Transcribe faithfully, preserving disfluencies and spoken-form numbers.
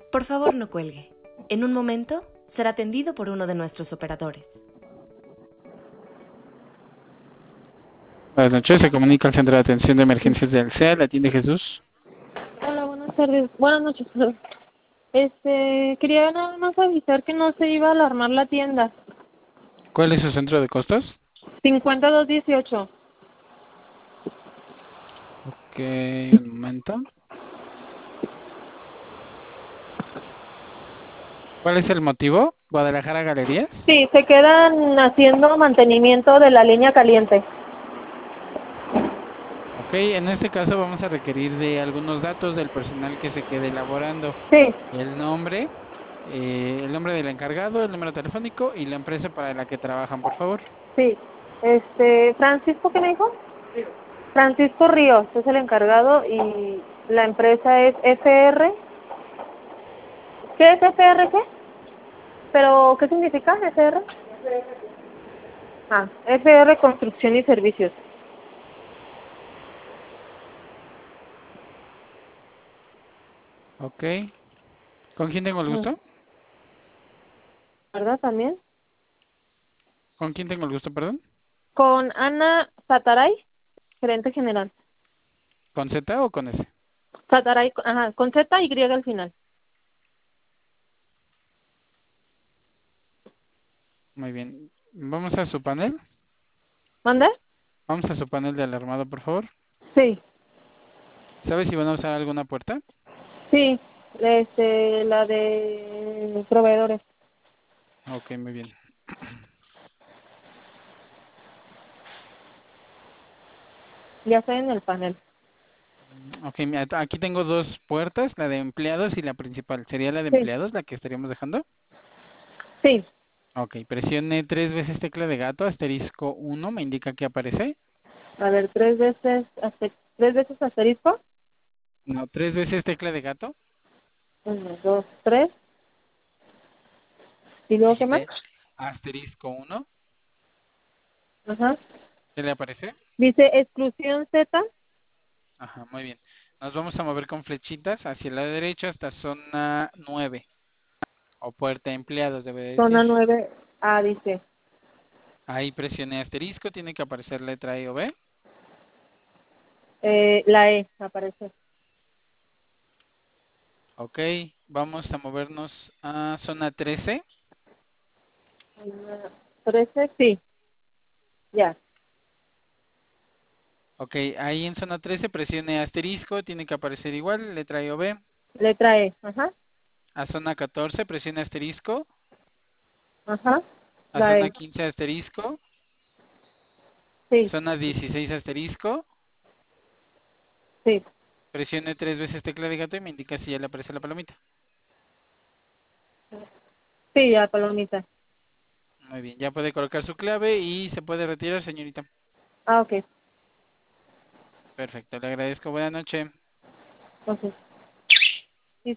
Por favor, no cuelgue. En un momento será atendido por uno de nuestros operadores. Buenas noches, se comunica al Centro de Atención de Emergencias del C E A, ¿la atiende Jesús? Hola, buenas tardes. Buenas noches, perdón. Este, quería nada más avisar que no se iba a alarmar la tienda. ¿Cuál es su centro de costos? cincuenta y dos dieciocho. Ok, un momento. ¿Cuál es el motivo? ¿Guadalajara Galerías? Sí, se quedan haciendo mantenimiento de la línea caliente. Ok, en este caso vamos a requerir de algunos datos del personal que se quede elaborando. Sí, El nombre, eh, el nombre del encargado, el número telefónico y la empresa para la que trabajan, por favor. sí. Este, Francisco, ¿qué me dijo? Francisco Ríos es el encargado y la empresa es F R. ¿Qué es F R qué? ¿Pero qué significa F R? Ah, F R Construcción y Servicios. Ok. ¿Con quién tengo el Mm, gusto? ¿Verdad también? ¿Con quién tengo el gusto, perdón? Con Ana Sataray, gerente general. ¿Con Z o con S? Sataray, ajá, con Z y al final. Muy bien. Vamos a su panel. ¿Manda? Vamos a su panel de alarmado, por favor. Sí, ¿Sabe si van a usar alguna puerta? sí, este, la de proveedores. Ok, muy bien. Ya estoy en el panel. Ok, mira, aquí tengo dos puertas, la de empleados y la principal. ¿Sería la de Sí, empleados la que estaríamos dejando? sí. Ok, presione tres veces tecla de gato, asterisco uno, me indica que aparece. A ver, tres veces, aste- tres veces asterisco. No, tres veces tecla de gato. Uno, dos, tres. ¿Y luego qué más? Digite asterisco uno. Ajá. ¿Qué le aparece? Dice exclusión Z, Ajá, muy bien. Nos vamos a mover con flechitas hacia la derecha hasta zona nueve o puerta de empleados, debe de decir. zona nueve A, dice. Ahí presione asterisco, tiene que aparecer letra E o B. Eh, la E aparece. Ok, vamos a movernos a zona trece. Zona trece, sí, ya. Ok, ahí en zona trece presione asterisco, tiene que aparecer igual, letra E o B. Letra E, ajá, A zona catorce presione asterisco. ajá, A la zona E, quince asterisco. sí, Zona dieciséis asterisco. sí, Presione tres veces tecla de gato y me indica si ya le aparece la palomita. sí, ya, palomita. Muy bien, ya puede colocar su clave y se puede retirar, señorita. Ah, ok, Perfecto, le agradezco. Buenas noches. ok.